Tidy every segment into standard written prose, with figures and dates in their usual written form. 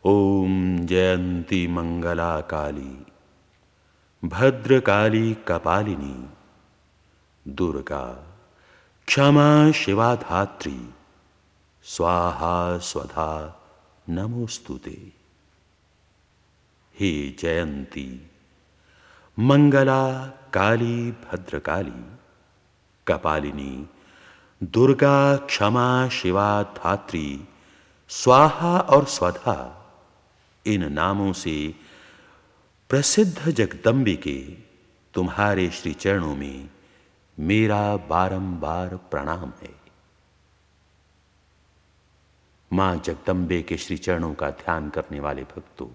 ओम जयंती मंगला काली भद्रकाली कपालिनी दुर्गा क्षमा शिवा धात्री स्वाहा स्वधा नमोस्तुते। हे जयंती मंगला काली भद्रकाली कपालिनी दुर्गा क्षमा शिवा धात्री स्वाहा और स्वधा, इन नामों से प्रसिद्ध जगदम्बे के तुम्हारे श्री चरणों में मेरा बारंबार प्रणाम है। मां जगदम्बे के श्री चरणों का ध्यान करने वाले भक्तों,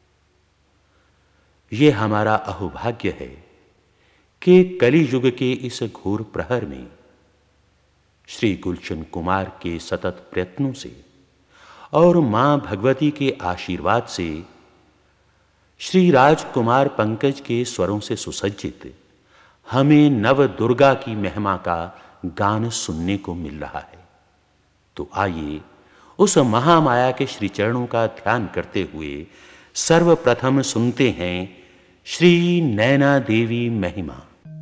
यह हमारा अहोभाग्य है कि कली युग के इस घोर प्रहर में श्री गुलशन कुमार के सतत प्रयत्नों से और मां भगवती के आशीर्वाद से श्री राजकुमार पंकज के स्वरों से सुसज्जित हमें नव दुर्गा की महिमा का गान सुनने को मिल रहा है। तो आइए उस महामाया के श्री चरणों का ध्यान करते हुए सर्वप्रथम सुनते हैं श्री नैना देवी महिमा।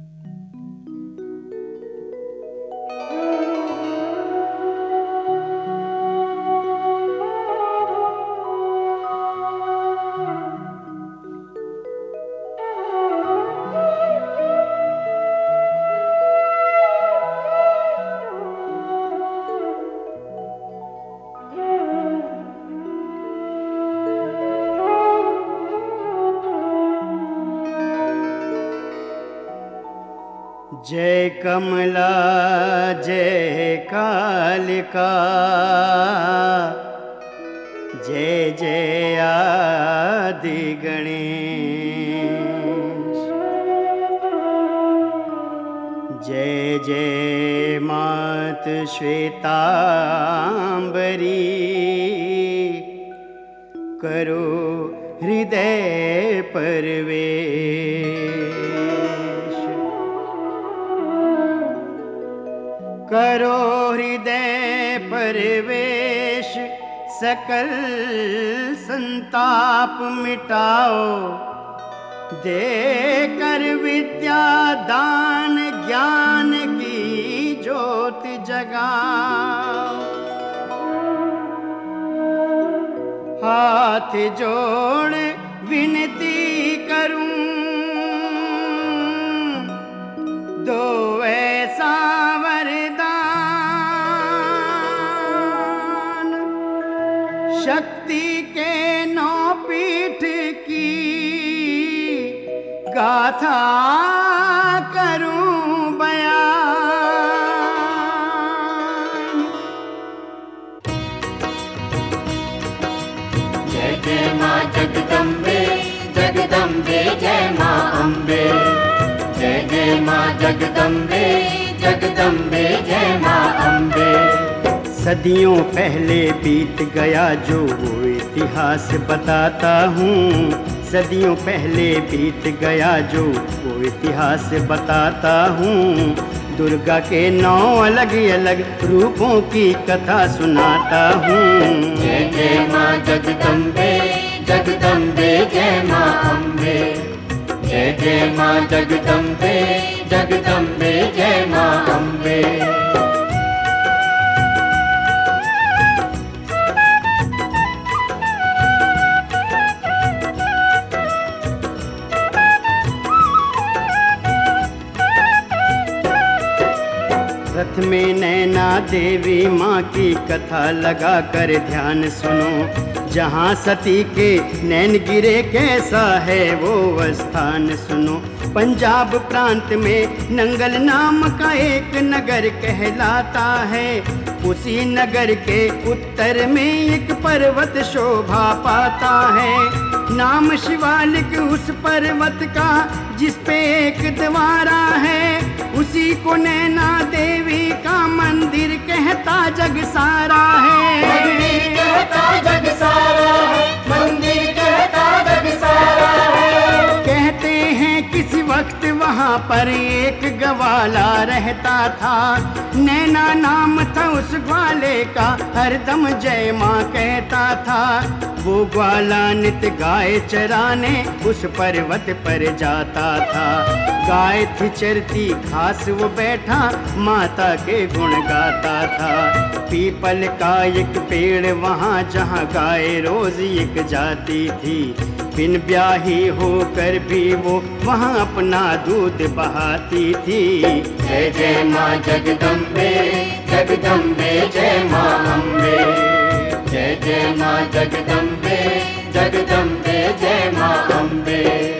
जय कमला जय कालिका जय जय आदि गणेश, जय जय मात श्वेतांबरी करो हृदय प्रवेश, करो हृदय प्रवेश सकल संताप मिटाओ, देकर विद्या दान ज्ञान की ज्योत जगाओ। हाथ जोड़ विनती करूं दो ऐसा वरदान, शक्ति के नौ पीठ की गाथा करूं बयान। जय जय मां जगदम्बे जगदम्बे जय मां अम्बे, जय जय मां जगदम्बे जगदम्बे जय मां अम्बे। सदियों पहले बीत गया जो वो इतिहास बताता हूँ, सदियों पहले बीत गया जो वो इतिहास बताता हूँ। दुर्गा के 9 अलग अलग रूपों की कथा सुनाता हूँ। जय जय मां जगदम्बे जगदम्बे जय मां अम्बे, जय जय मां जगदम्बे जगदम्बे जय मां अम्बे। रथ में नैना देवी माँ की कथा लगा कर ध्यान सुनो, जहाँ सती के नैन गिरे कैसा है वो स्थान सुनो। पंजाब प्रांत में नंगल नाम का एक नगर कहलाता है, उसी नगर के उत्तर में एक पर्वत शोभा पाता है। नाम शिवालिक उस पर्वत का जिस पे एक द्वारा है, उसी को नैना देवी का मंदिर कहता जग सारा है। मंदिर कहता जग सारा है, मंदिर कहता जग सारा है। कहते हैं किसी वक्त वहाँ वहाँ पर एक ग्वाला रहता था। नैना नाम था उस ग्वाले का, हरदम जय माँ कहता था। वो ग्वाला नित गाय चराने उस पर्वत पर जाता था। गाय थी चरती घास वो बैठा माता के गुण गाता था। पीपल का एक पेड़ वहाँ जहाँ गाय रोज एक जाती थी। बिन ब्याही होकर भी वो वहाँ अपना दूध बहाती थी। जय जय माँ जगदम्बे, जगदम्बे जय माँ अम्बे। जय जय माँ जगदम्बे, जगदम्बे जय माँ अम्बे।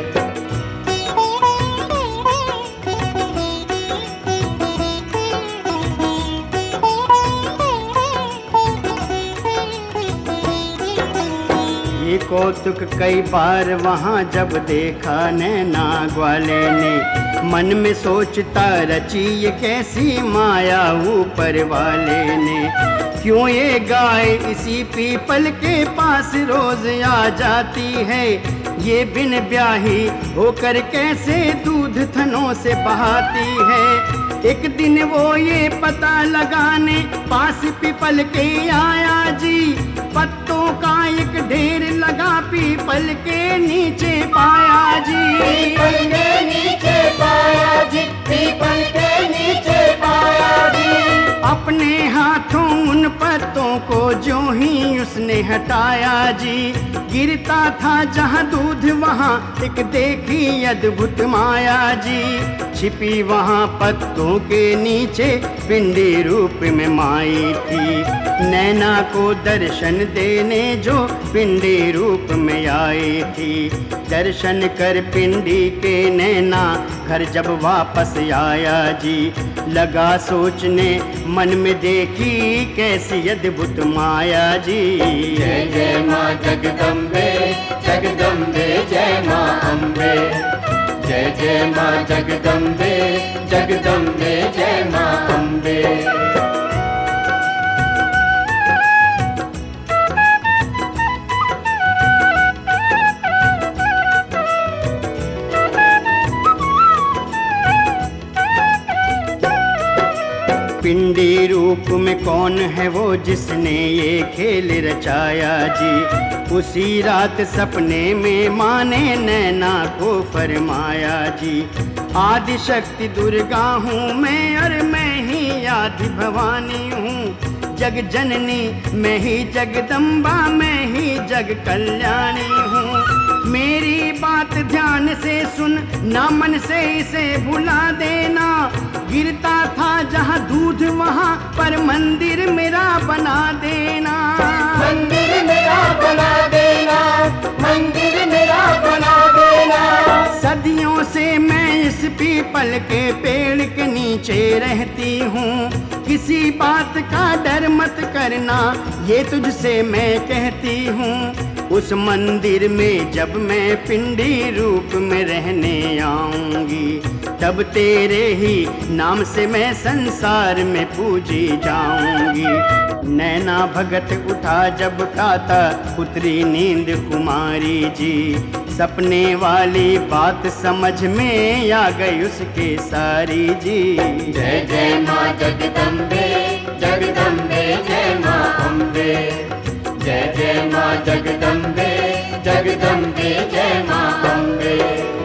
ये कौतुक कई बार वहाँ जब देखा नैना ग्वाले ने, मन में सोचता रची ये कैसी माया ऊपर वाले ने। क्यों ये गाय इसी पीपल के पास रोज आ जाती है, ये बिन ब्याही होकर कैसे दूध थनों से बहाती है। एक दिन वो ये पता लगाने पास पीपल के आया जी। पत्तों का एक ढेर लगा पीपल के नीचे पाया जी। पीपल के नीचे पाया जी, पीपल के नीचे पाया जी। अपने हाथों उन पत्तों को जो ही उसने हटाया जी। गिरता था जहाँ दूध वहाँ एक देखी अद्भुत माया जी। छिपी वहाँ पत्तों के नीचे पिंडी रूप में माई थी। नैना को दर्शन देने जो पिंडी रूप में आई थी। दर्शन कर पिंडी के नैना घर जब वापस आया जी। लगा सोचने मन में देखी कैसी अद्भुत माया जी। जय जय माँ जगदम्बे, जगदम्बे जय माँ अम्बे। जय जय माँ जगदम्बे, जगदम्बे जय माँ अम्बे। पिंडी रूप में कौन है वो जिसने ये खेल रचाया जी। उसी रात सपने में माँ ने नैना को फरमाया जी। आदि शक्ति दुर्गा हूँ मैं और मैं ही आदि भवानी हूँ। जग जननी मैं ही जगदम्बा, मैं ही जग कल्याणी हूँ। मेरी बात ध्यान से सुन, ना मन से इसे भुला देना। गिरता था जहाँ दूध वहाँ पर मंदिर मेरा बना देना। मंदिर मेरा बना देना, मंदिर मेरा बना देना। सदियों से मैं इस पीपल के पेड़ के नीचे रहती हूँ। किसी बात का डर मत करना, ये तुझसे मैं कहती हूँ। उस मंदिर में जब मैं पिंडी रूप में रहने आऊंगी, तब तेरे ही नाम से मैं संसार में पूजी जाऊंगी। नैना भगत उठा जब खाता उतरी नींद कुमारी जी। सपने वाली बात समझ में आ गई उसके सारी जी। जय जय माँ जगदम्बे, जगदम्बे जय माँ अम्बे। जय जय माँ जगदम्बे, जगदम्बे जय माँ अम्बे।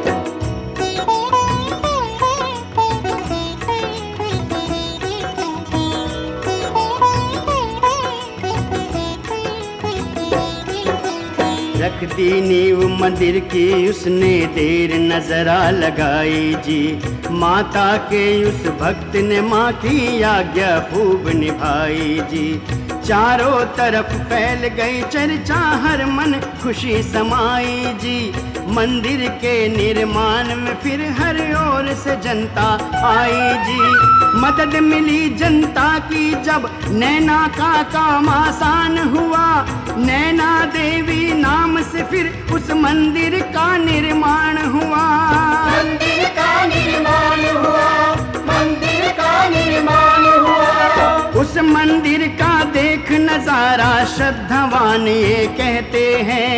रख दी नींव मंदिर की उसने देर नजरा लगाई जी। माता के उस भक्त ने माँ की आज्ञा खूब निभाई जी। चारों तरफ फैल गई चर्चा, हर मन खुशी समाई जी। मंदिर के निर्माण में फिर हर ओर से जनता आई जी। मदद मिली जनता की जब नैना का काम आसान हुआ। नैना देवी नाम से फिर उस मंदिर का निर्माण हुआ। मंदिर का निर्माण हुआ, मंदिर का निर्माण हुआ। उस मंदिर का देख नजारा श्रद्धावान ये कहते हैं,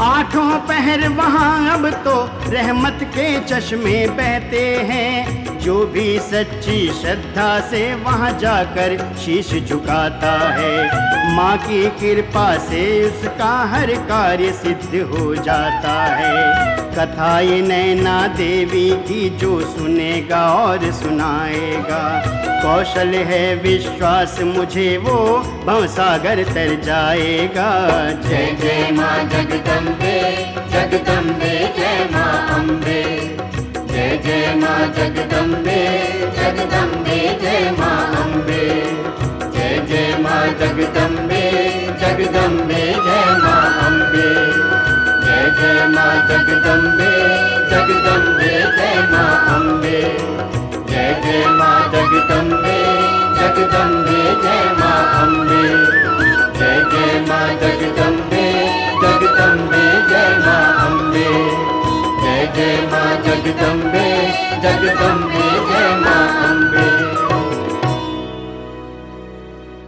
आठों पहर वहाँ अब तो रहमत के चश्मे बहते हैं। जो भी सच्ची श्रद्धा से वहाँ जाकर शीश झुकाता है, माँ की कृपा से उसका हर कार्य सिद्ध हो जाता है। कथा ये नैना देवी की जो सुनेगा और सुनाएगा, कौशल है विश्वास मुझे वो भवसागर तर जाएगा। जय जय माँ जगदम्बे, जगदम्बे जय माँ अम्बे। जय जय माँ जगदम्बे, जगदम्बे जय माँ अम्बे। जय जय माँ जगदम्बे, जगदम्बे जय माँ अम्बे। जय जय माँ जगदम्बे, जगदम्बे जय माँ अम्बे। जय जय माँ जगदम्बे, जगदम्बे जय माँ अम्बे। जय जय माँ जगदम्बे, जगदम्बे जय माँ अम्बे। जय जय माँ जगदम्बे, जगदम्बे